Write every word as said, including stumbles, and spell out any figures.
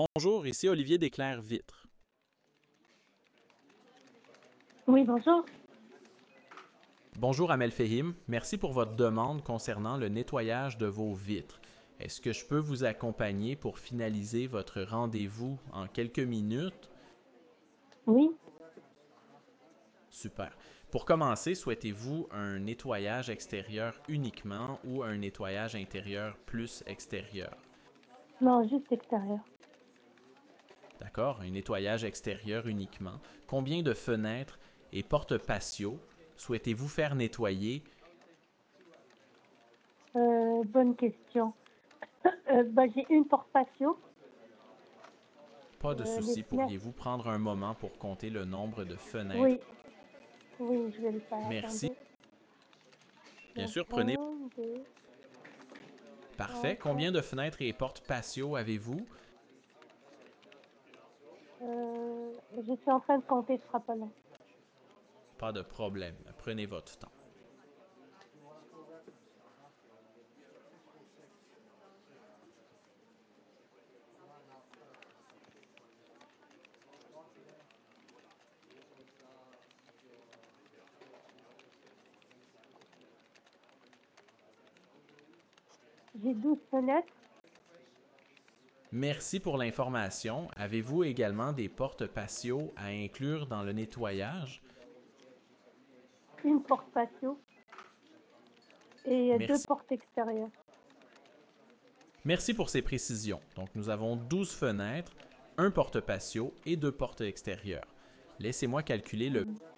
Bonjour, ici Olivier Desclaires-Vitres. Oui, bonjour. Bonjour Amel Fehim, merci pour votre demande concernant le nettoyage de vos vitres. Est-ce que je peux vous accompagner pour finaliser votre rendez-vous en quelques minutes? Oui, Super. Pour commencer, souhaitez-vous un nettoyage extérieur uniquement ou un nettoyage intérieur plus extérieur? non, juste extérieur. D'accord, un nettoyage extérieur uniquement. Combien de fenêtres et portes patio souhaitez-vous faire nettoyer? Euh, bonne question. Euh, bah, j'ai une porte patio. Pas de Euh, les souci, fenêtres. pourriez-vous prendre un moment pour compter le nombre de fenêtres? Oui, oui, je vais le faire. Merci. Attendez. Bien Donc, sûr, prenez. un, deux, trois, Parfait. quatre. Combien de fenêtres et portes patio avez-vous? Euh, je suis en train de compter, ce sera pas long. Pas de problème. Prenez votre temps. J'ai douze fenêtres, Merci pour l'information. Avez-vous également des portes patio à inclure dans le nettoyage? une porte patio et deux Merci. portes extérieures. Merci pour ces précisions. Donc, nous avons douze fenêtres, un porte patio et deux portes extérieures. Laissez-moi calculer le Mhm.